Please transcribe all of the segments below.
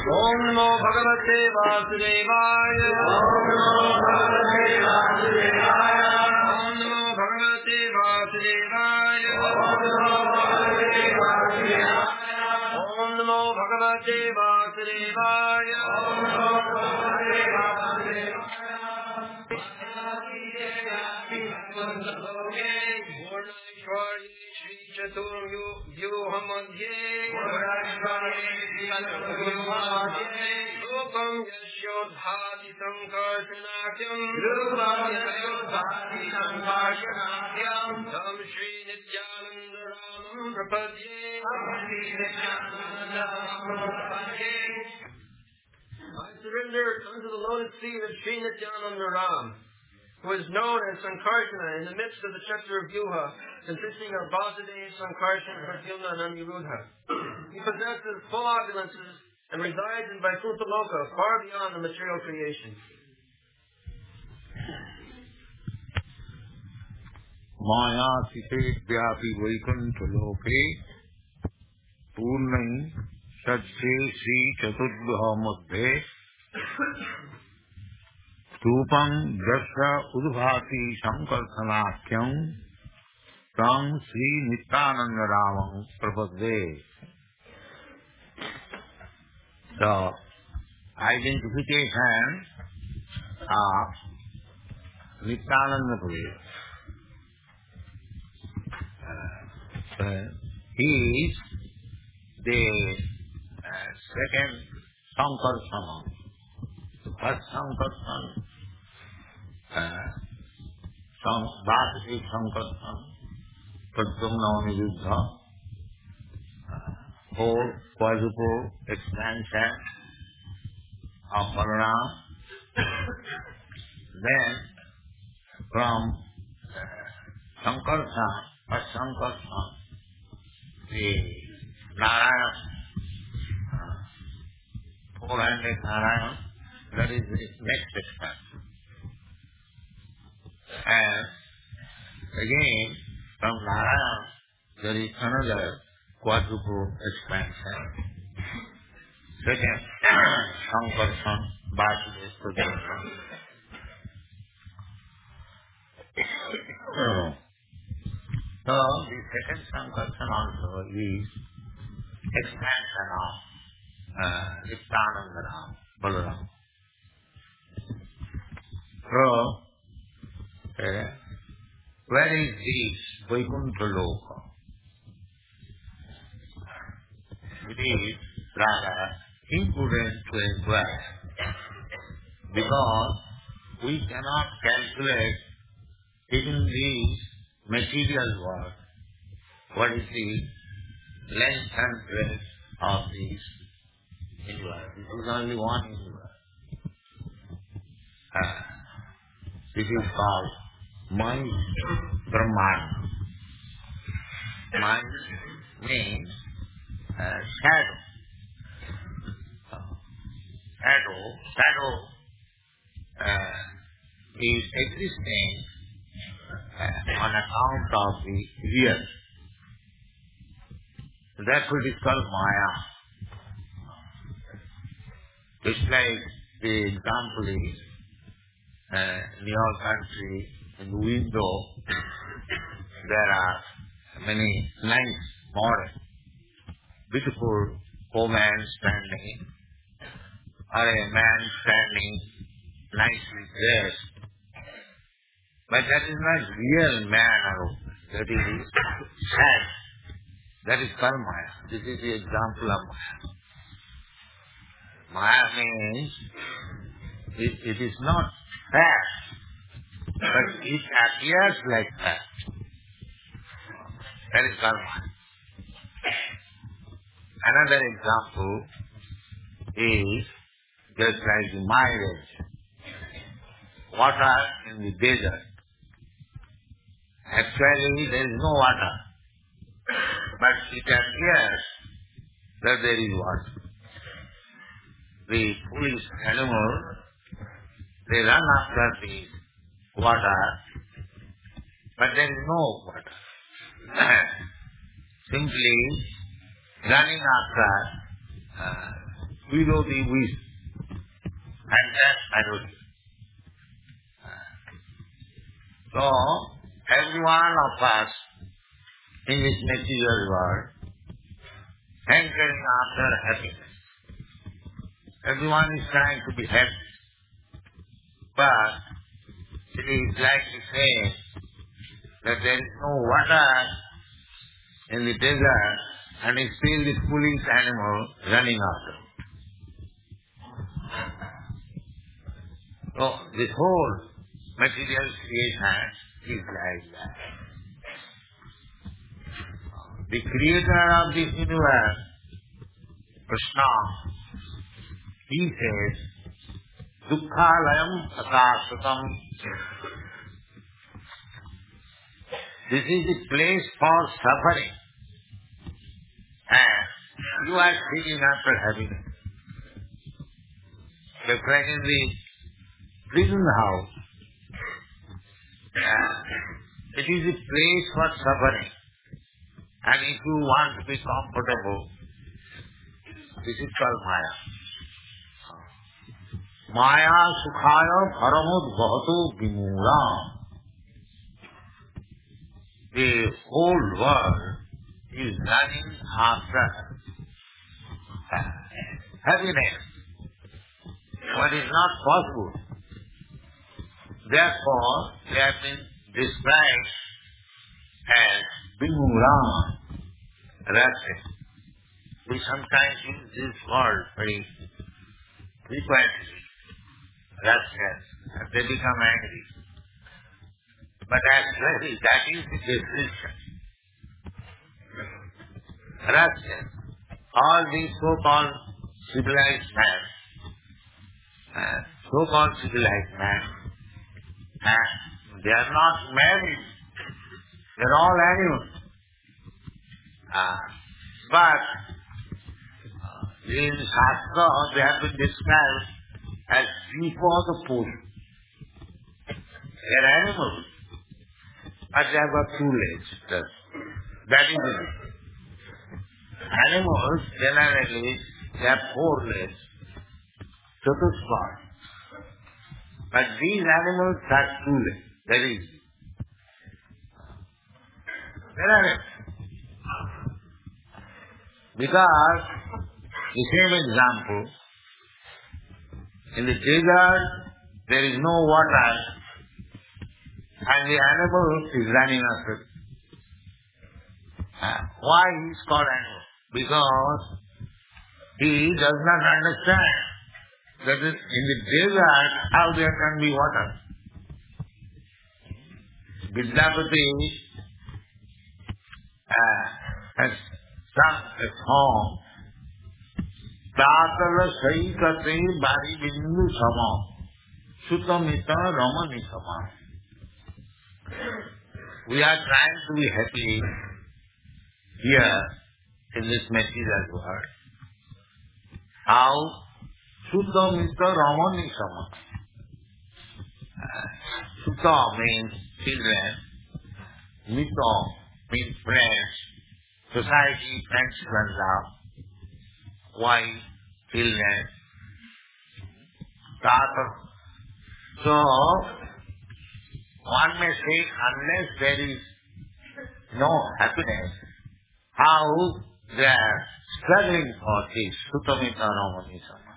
Om Namo Bhagavate Vasudevaya. Om Namo Bhagavate Vasudevaya. Om Namo Bhagavate Vasudevaya. Om Namo Bhagavate Vasudevaya. Om Namo Bhagavate Vasudevaya. Purneshwari Shri Chaturyu Vyuhamadhye Rupam Yashodhati Sankarsanakyam Tam Shri Nityananda Ramam Prapadye. I surrender unto the lotus feet of Sri Nityananda Ram, who is known as Sankarsana in the midst of the Chakra of Vyuha, consisting of Vasudeva, Sankarsana, Pradyumna, and Aniruddha. He possesses full opulences and resides in Vaikuntha Loka, far beyond the material creation. Maya Site Vyapi Vaikuntha Loke Purnai Satse Sri Chaturdha Madhye Stupam Dasya Udbhati Sankarsanakyam Tam Sri Nityananda Ramam Prapadye. The identification of Nityananda Prabhu. He is the second Sankarsana. The first Sankarsana, Vasudeva Sankarsana, Pradyumna Aniruddha, whole quadruple expansion of Balaram. Then from Sankarsana, first Sankarsana, the Narayana, four-handed Narayana, that is the next expansion. And again, from Narayana, there is another quadruple expansion. Second, Sankarsana, Vasudeva, Pradyumna. So, the second Sankarsana also is expansion of Nityananda Ram, Balaram. So, where is this Vaikuntha Loka? It is rather imprudent to inquire, because we cannot calculate in this material world what is the length and breadth of this universe. This is only one universe. This is called mind Brahmana. Mind means shadow. Shadow is existing on account of the real. That which is called Maya. Just like the example is in your country, in the window, there are many nice, modern, beautiful women standing, or a man standing nicely dressed. But that is not real man or woman. That is sad. That is called Maya. This is the example of Maya. Maya means it is not fact, but it appears like fact. That is called Maya. Another example is just like the mileage. Water in the desert. Actually, there is no water, but it appears that there is water. The foolish animals, they run after the water, but there is no water. Simply running after below the waist. And that's melody. So, every one of us in this material world, hankering after happiness. Everyone is trying to be happy. But it is like to say that there is no water in the desert and it's still the foolish animal running after. So this whole material creation is like that. The creator of this universe, Krishna, he says, Dukkhalayam Akashatam. This is the place for suffering. And you are seeking after happiness. Just like in the prison house, it is a place for suffering. And if you want to be comfortable, this is called Maya. Maya sukhaya paramod bhato vimula. The whole world is running after happiness, but is not possible. Therefore, they have been described as vimula, restless. We sometimes use this word very frequently, restless, and they become angry. But actually, that is the description. Restless. All these so-called civilized men, they are not married. They are all animals. But in Shastra, they have been described as before the pool. They are animals, but they have got 2 legs. That is it. Animals, generally, they have 4 legs, Chatuspad. But these animals have 2 legs. That is. Because, the same example, in the desert, there is no water, and the animal is running after it. Why he is called animal? Because he does not understand that in the desert, how there can be water. Vidyapati has sung a song, Tatala Saikate Bari Bindu Sama, Sutamita Ramani Sama. We are trying to be happy here in this material world. How? Sutamita Ramani Sama. Sutta means children, Mita means friends, society, friendship and love, wife, children, daughter. So, one may say, unless there is no happiness, how they are struggling for this Sutamita Ramani Sama.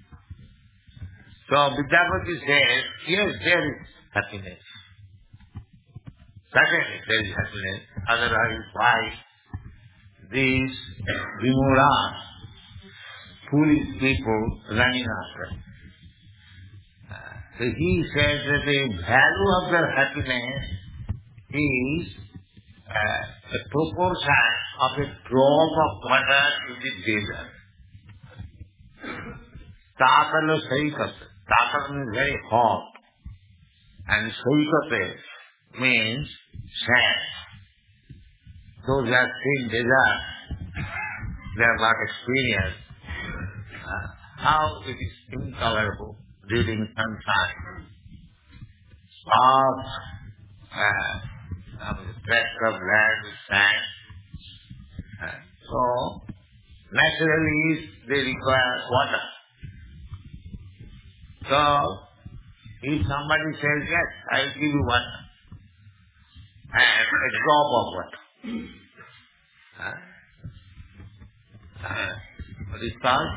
So Vidyapati says, yes, there is happiness. Certainly there is happiness. Otherwise, why these Vimulas, foolish people running after? So he says that the value of their happiness is a proportion of a drop of water in the desert. Tatala Saikate. Tatala means very hot. And Saikate means sand. Those who have seen desert, they have got experience how it is intolerable during sunshine. Soft, rest of land with sand. So, naturally they require water. So, if somebody says, yes, I will give you water, and a drop of water. What is called?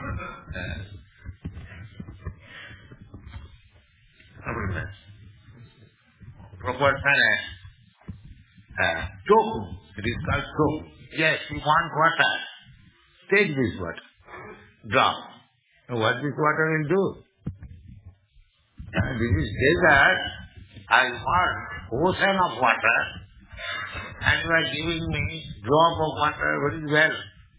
Proportion token. It is called token. Yes, you want water. Take this water. Drop. What this water will do? This is desert. I want ocean of water, and you are giving me drop of water very well.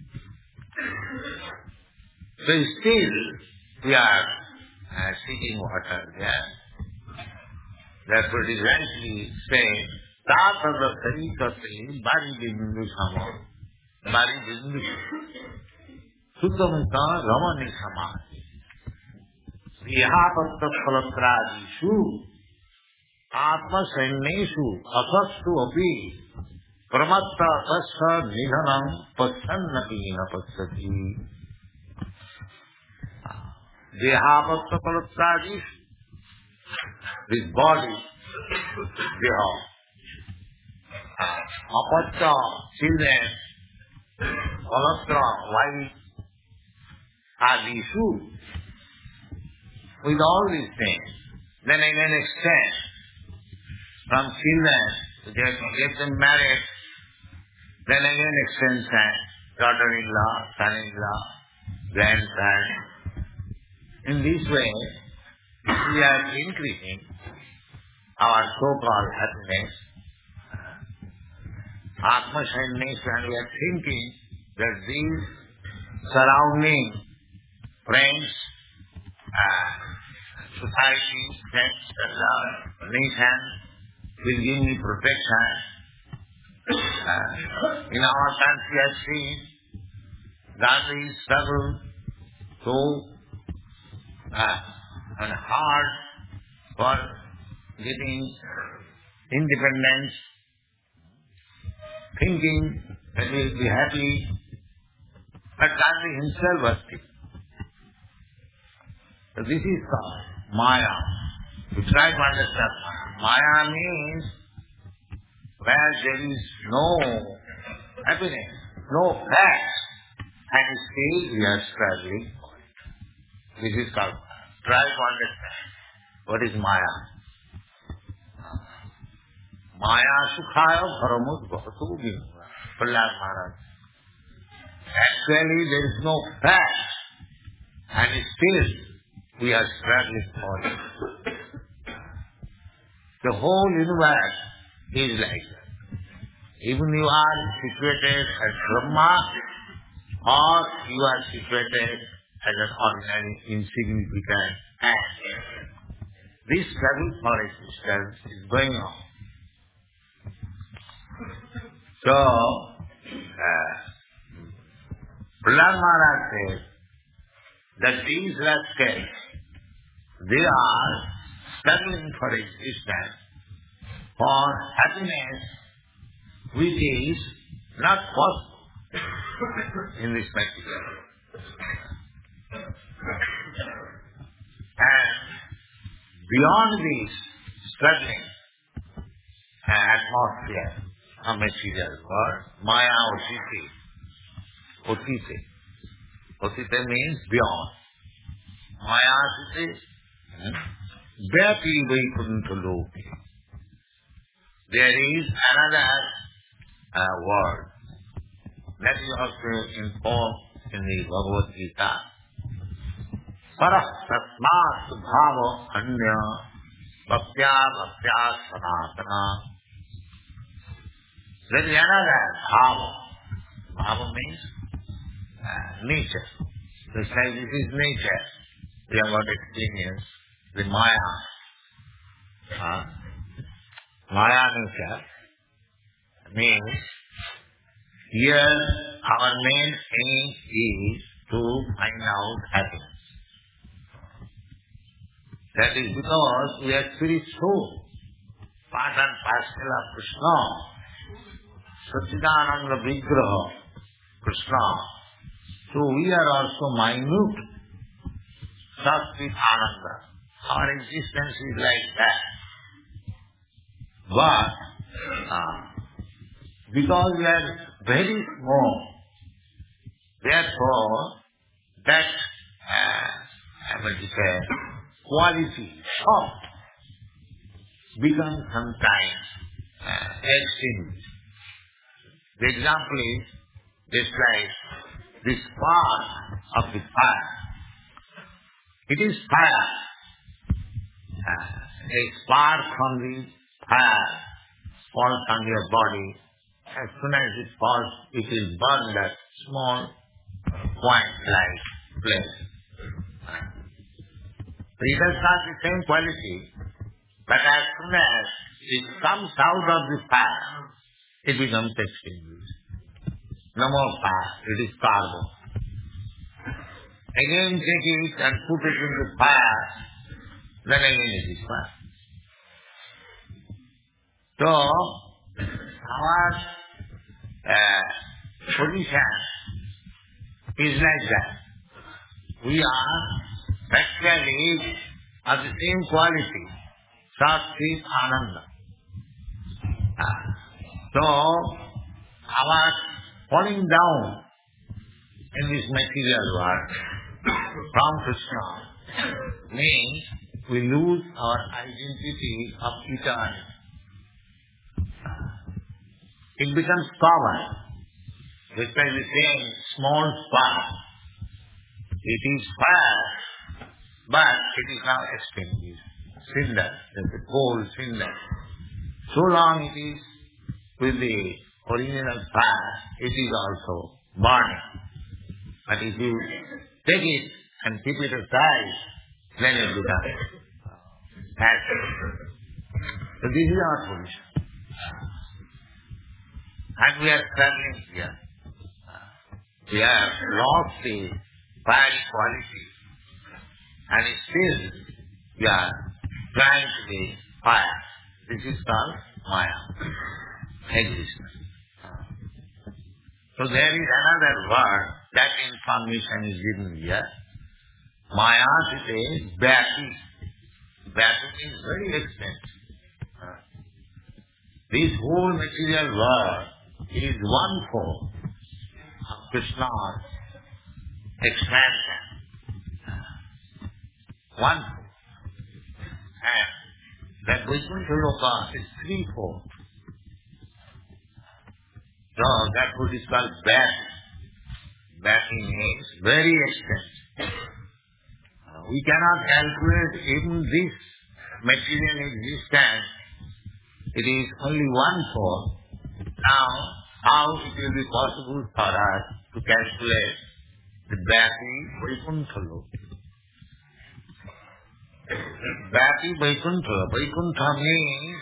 So still we are seeking water there. Therefore it is rightly said, Tāpada Sarikate Bari Bindu Sama Bari Bindu Suttamita Ramani Sama Vihapatta Phalatrādishu Atma Sanneshu Asastu Api Pramatta Tasya Nidhanam Passannapina Passati Vihapatta Phalatrādishu. This body, Deha, Apatta, children, Palatra, wife, Adishu, with all these things, then again extend from children to get them married, then again extend daughter-in-law, son-in-law, grandson. In this way, we are increasing our so-called happiness, Atma-Sannesa, and we are thinking that these surrounding friends, society, friends, nation will give me protection. In our country, I have seen Gandhi struggled so and hard for getting independence, thinking that he will be happy. But Gandhi himself was sick. So this is called Maya. You try to understand Maya. Maya means where there is no happiness, no fact, and still we are struggling for it. This is called Maya. Try to understand what is Maya. Maya Sukhaya Bharamut Bhavatu Bhimuha. Prahlad Maharaj. Actually there is no fact, and still we are struggling for it. The whole universe is like that. Even you are situated as Brahma, or you are situated as an ordinary insignificant ant. This struggle for existence is going on. So, Prahlad Maharaj says that these rascals, they are struggling for existence, for happiness, which is not possible in this particular. And beyond this struggling atmosphere of material world, Maya Otite. Otite means beyond. Maya Otite, Vyati Vaikuntha Loke. There is another word that is also informed in the Bhagavad Gita. Parah Tasmat Bhava Anya Bhaktya Sanatana. There is another Bhava. Bhava means nature. Just like this is nature. We have got experience. The Maya. Maya nature means here our main aim is to find out happiness. That is because we are spirit soul, part and parcel of Krishna, Satchidananda Vigraha, Krishna, So we are also minute. Sat-Chit Ananda. Our existence is like that. But because we are very small, therefore that quality of becomes sometimes extinct. The example is just like the spark of the fire. It is fire. A spark from the fire falls on your body. As soon as it falls, it will burn that small point-like place. It has got the same quality, but as soon as it comes out of the fire, it becomes extinguished. No more fire, it is carbon. Again take it and put it in the fire, then again it is fire. So, our position is like that. We are actually of the same quality, Sat-Chit Ananda. So, our falling down in this material world from Krishna means we lose our identity of eternity. It becomes common. Just like the same small spark. It is fire, but it is now extinguished. Cinder, the cold cinder. So long it is with the original fire, it is also burning. But if you take it and keep it aside, then it becomes ashes. So this is our position. And we are struggling here. We have lost the fire quality. And still we are trying to be fire. This is called Maya. Existence. So there is another word, that information is given here. Maya is Vyati. Vyati is very extensive. This whole material world is one-fourth of Krishna's expansion. One-fourth. And that Vaikuntha Loka is three-fourth. So that food is called Vyati. Vyati means very extensive. We cannot calculate even this material existence. It is only one-fourth. Now, how it will be possible for us to calculate the Vyati Vaikuntha Loka? Vyati Vaikuntha. Vaikuntha means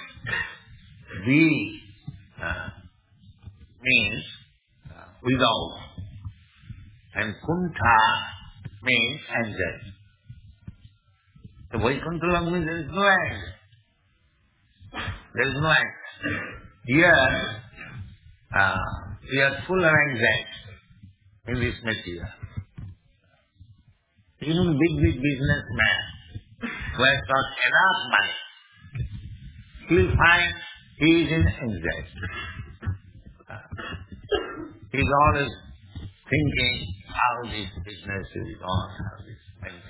means without. And Kuntha means anxiety. The Vaikuntha Loka means there is no anxiety. There is no anxiety. Here, we are full of anxiety in this material. Even big businessman who has got enough money, he will find he is in anxiety. He is always thinking how this business will go on, how this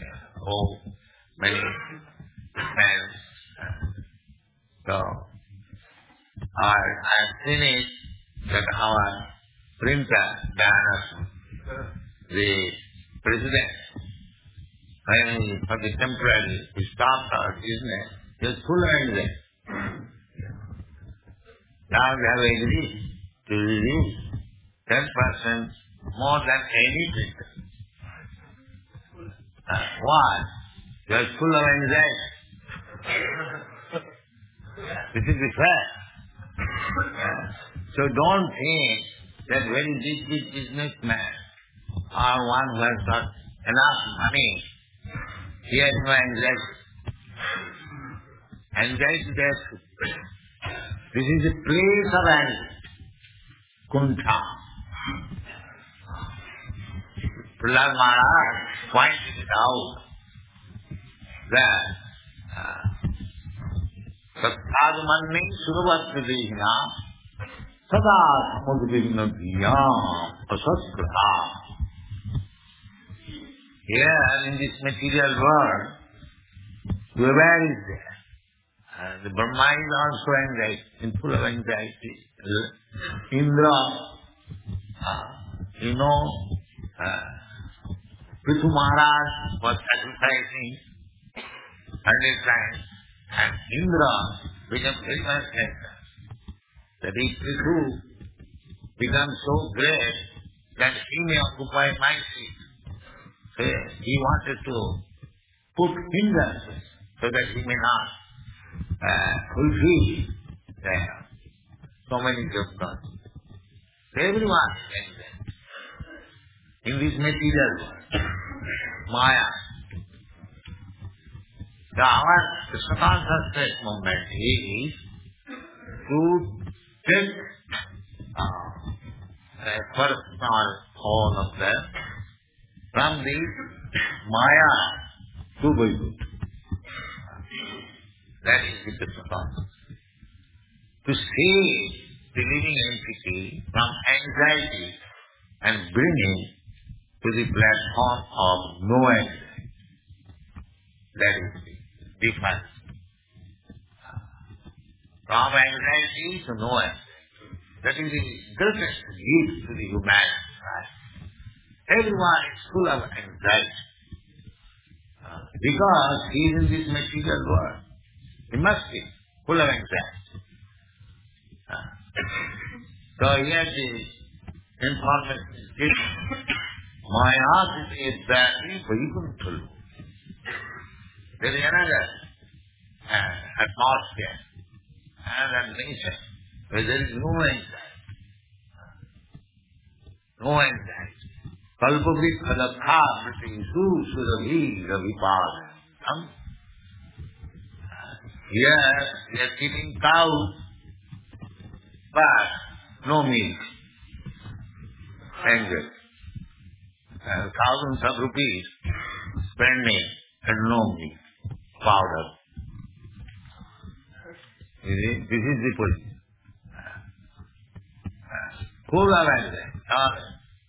many friends. So, I have seen it that our printer, Diana, the president, when for the temporary, he stopped our business, he was full of anxiety. Now we have agreed to reduce 10% more than any printer. Why? You are full of anxiety. This is the fact. So don't think that very big businessman or one who has got enough money, he has no anxiety. Anxiety there. This is the place of anxiety. Kuntha. Prahlad Maharaj pointed it out that Sattvadumanni Suravatvadehina Sada Samudvignadiyam Asaskrata. Here in this material world, whoever is there, the Brahma is also in full of anxiety. Indra, Prithu Maharaj was sacrificing 100 times, and Indra became very much angry. That if Prithu becomes so great, then he may occupy my seat. So he wanted to put hindrances so that he may not fulfill so many jobs. Everyone is angry. In this material world, Maya. Our Krishna consciousness movement is to take a personal whole of them from the Maya to Vaikuntha. That is the Krishna consciousness. To save the living entity from anxiety and bring him to the platform of no anxiety. That is the difference. From anxiety to no anxiety. That is the greatest gift to the humanity. Right? Everyone is full of anxiety. Because he is in this material world. He must be full of anxiety. So here the information is given. Maya is exactly Vaikuntha. There is another atmosphere, another nature, where there is no anxiety. No anxiety. Kalpavrikkha lakha prati surabhi ravipadam. Here we are keeping cows, but no meat. Anger. Thousands of rupees spending and no meat. Powder. This is the position. Full of anxiety.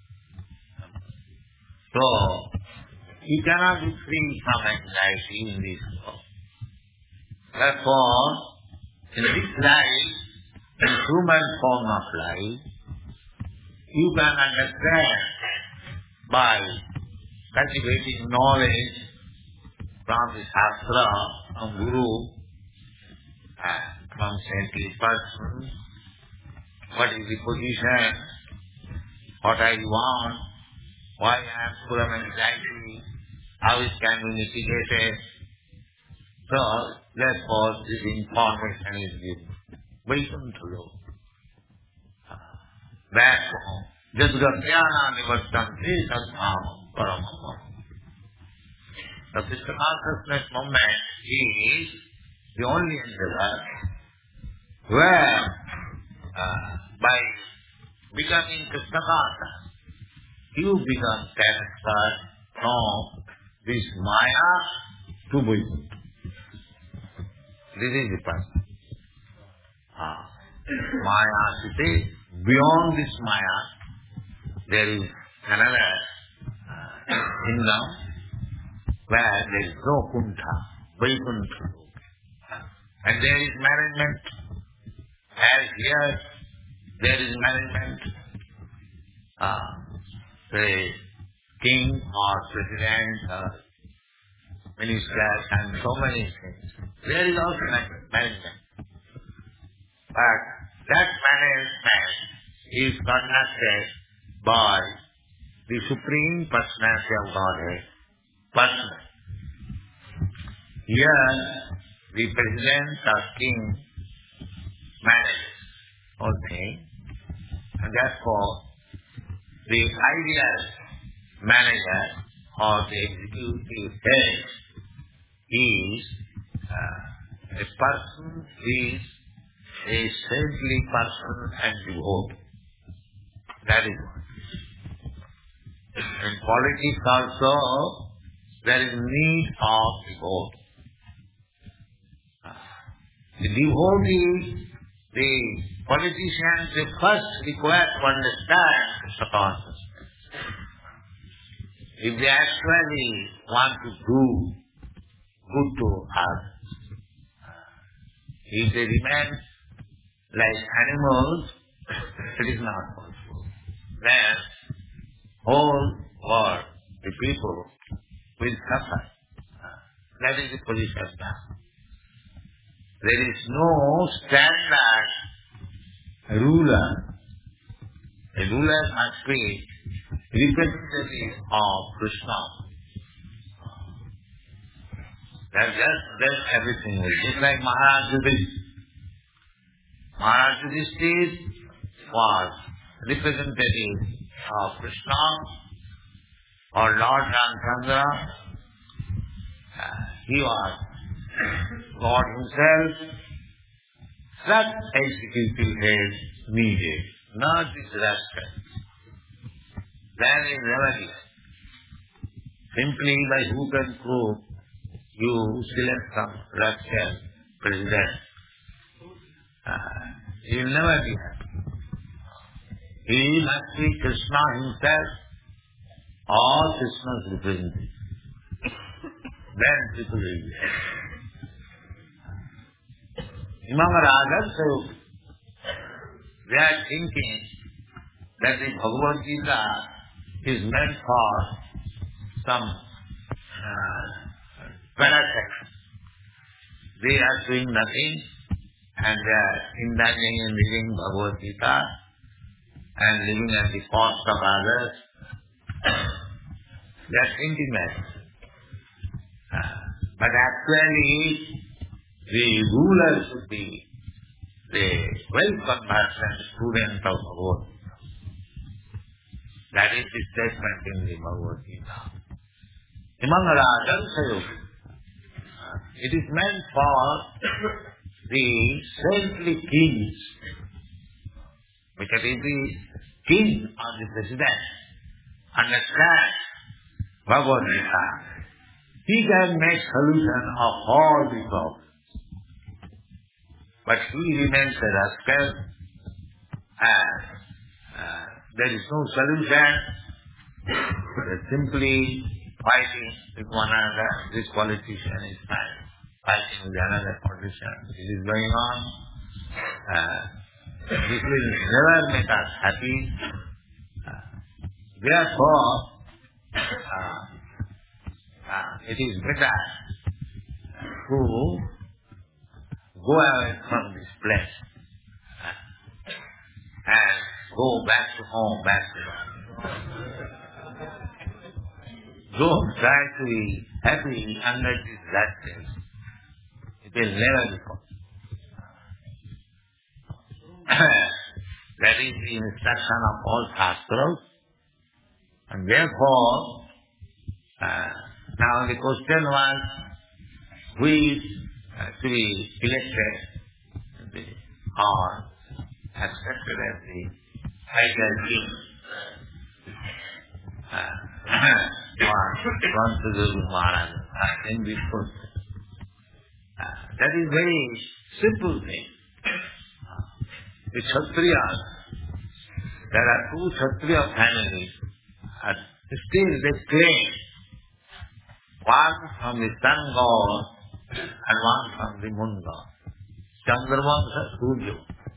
So, you cannot be free from anxiety in this world. Therefore, in this life, in human form of life, you can understand by cultivating knowledge from the Shastra, from Guru, from saintly persons, what is the position, what I want, why I am full of anxiety, how it can be mitigated. So, therefore, this information is given. Vaikuntha. Therefore, Jadgatyana nivartanti sadhamam paramam. The Krishna consciousness movement is the only endeavor where by becoming Krishna conscious, you become transferred from this Maya to Vaikuntha. This is the person. Maya city, beyond this Maya, there is another kingdom where there is no Kuntha, Vaikuntha. And there is management. As here, there is management. The king or president or ministers and so many things. There is also management. But that management is conducted by the Supreme Personality of Godhead personally. Here, the president or king manages all things, and therefore the ideal manager or the executive head is a person who is a saintly person and devotee. That is one. In politics also, there is need of the both. The devotee, the politicians, they first require to understand Krishna consciousness. If they actually want to do good to us, if they remain like animals, it is not possible. Then whole world, the people, will suffer. That is the position now. There is no standard ruler. A ruler must be representative of Krishna. Then everything will be. Just like Maharaj Yudhishthira. Maharaj Yudhishthira was representative of Krishna or Lord Ramchandra. He was God himself. Such executive head needed, not this rascal. Then in remedy, simply by hook and crook, you select some rascal president. He will never be happy. He must be Krishna himself, all Krishna's representative. Then people will be happy. Among Rajas, they are thinking that the Bhagavad Gita is meant for some parasites. They are doing nothing and they are indulging in reading Bhagavad Gita and living at the cost of others. They are thinking that. But actually, the ruler should be the well-conversant student of Bhagavad Gita. That is the statement in the Bhagavad Gita. Among Rajas, it is meant for the saintly kings, because if the king or the president understands Bhagavad Gita, he can make solution of all the problems. But he remains a rascal and there is no solution. They're simply fighting with one another. This politician is fighting with another politician. This is going on. This will never make us happy. Therefore, it is better to go away from this place and go back to home, Don't try to be happy under this rascal. It will never be possible. That is the instruction of all Shastras. And therefore, now the question was, who is to be elected or accepted as the ideal king? Maharaj in this question. That is very simple thing. The Kshatriyas, there are two Kshatriya families, and still they claim one from the sun god and one from the moon god. Chandravansha, Surya.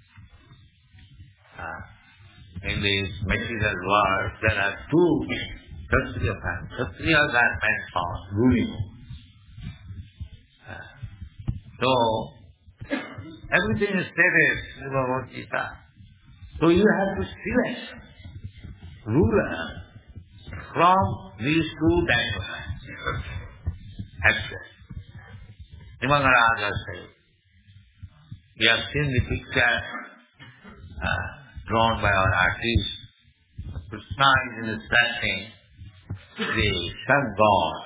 In this material world, there are two Kshatriya families. Kshatriyas are meant for ruling. So, everything is stated in Bhagavad Gita. So you have to select ruler from these two dimensions. Actually, Nimangaraja says, we have seen the picture drawn by our artist. Krishna is illustrating the sun god.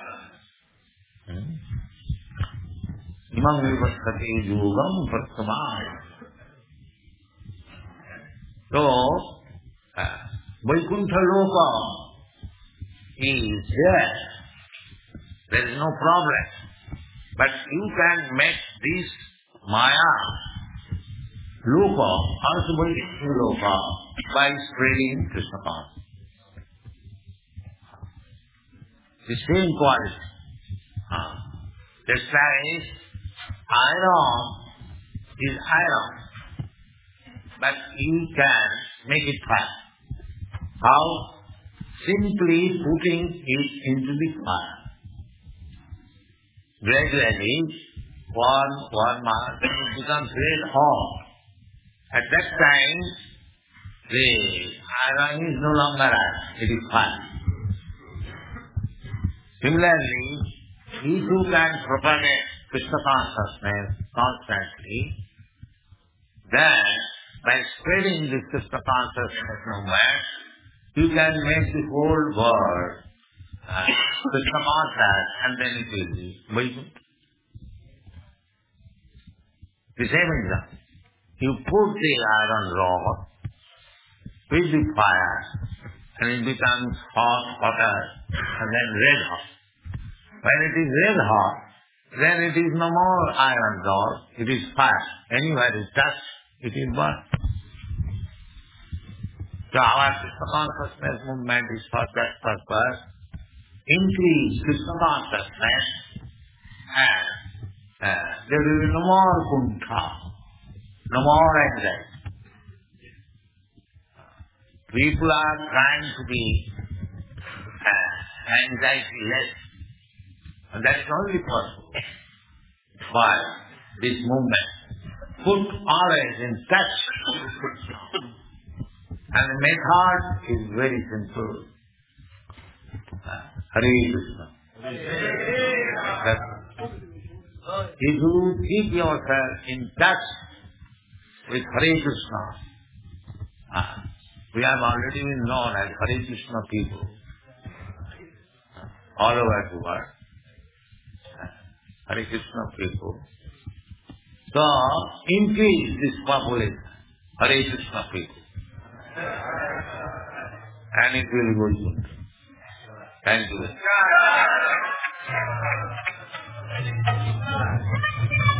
Imam vivasthati yogam prasamam. So, Vaikuntha Loka is there. There is no problem. But you can make this Maya Loka also by Loka by spreading Krishna consciousness. The same quality. That's why iron is iron, but you can make it fire. How? Simply putting it into the fire. Gradually, one month, it becomes red hot. At that time, the iron is no longer iron, it is fire. Similarly, he who can propagate Krishna consciousness constantly, then by spreading this Krishna consciousness movement, you can make the whole world Krishna conscious, and then it will be Vaikuntha. The same example. You put the iron rod with the fire, and it becomes hotter, and then red hot. When it is red hot, then it is no more iron rod, it is fire. Anywhere it touches, it will burn. So our Krishna consciousness movement is for that purpose. Increase Krishna consciousness, and there will be no more kuntha, no more anxiety. People are trying to be anxiety-less, and that is only possible by this movement. Put always in touch with Krishna. And the method is very simple. Hare Krishna. If you keep yourself in touch with Hare Krishna, we have already been known as Hare Krishna people all over the world. Hare Krishna people. So, increase this population, Hare Krishna people. And it will go good. Thank you.